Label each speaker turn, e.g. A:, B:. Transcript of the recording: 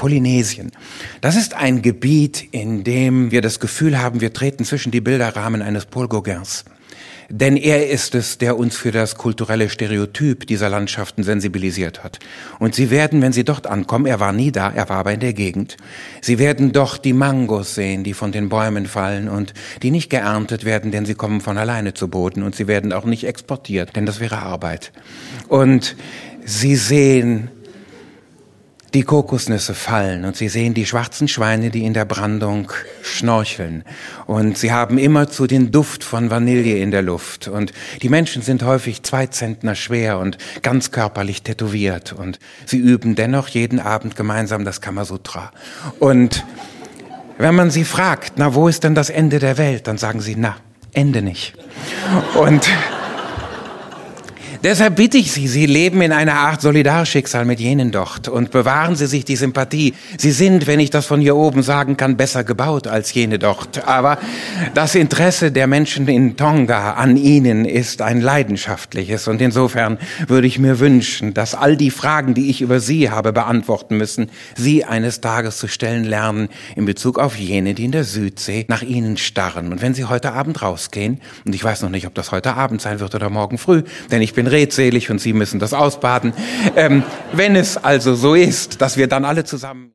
A: Polynesien. Das ist ein Gebiet, in dem wir das Gefühl haben, wir treten zwischen die Bilderrahmen eines Paul Gauguins. Denn er ist es, der uns für das kulturelle Stereotyp dieser Landschaften sensibilisiert hat. Und Sie werden, wenn Sie dort ankommen, er war nie da, er war aber in der Gegend, Sie werden dort die Mangos sehen, die von den Bäumen fallen und die nicht geerntet werden, denn sie kommen von alleine zu Boden und sie werden auch nicht exportiert, denn das wäre Arbeit. Und Sie sehen die Kokosnüsse fallen und Sie sehen die schwarzen Schweine, die in der Brandung schnorcheln. Und Sie haben immerzu den Duft von Vanille in der Luft. Und die Menschen sind häufig 2 Zentner schwer und ganz körperlich tätowiert. Und sie üben dennoch jeden Abend gemeinsam das Kamasutra. Und wenn man sie fragt, na, wo ist denn das Ende der Welt? Dann sagen sie, na, Ende nicht. Und deshalb bitte ich Sie, Sie leben in einer Art Solidarschicksal mit jenen dort und bewahren Sie sich die Sympathie. Sie sind, wenn ich das von hier oben sagen kann, besser gebaut als jene dort. Aber das Interesse der Menschen in Tonga an Ihnen ist ein leidenschaftliches und insofern würde ich mir wünschen, dass all die Fragen, die ich über Sie habe beantworten müssen, Sie eines Tages zu stellen lernen in Bezug auf jene, die in der Südsee nach Ihnen starren. Und wenn Sie heute Abend rausgehen, und ich weiß noch nicht, ob das heute Abend sein wird oder morgen früh, denn ich bin redselig und Sie müssen das ausbaden. Wenn es also so ist, dass wir dann alle zusammen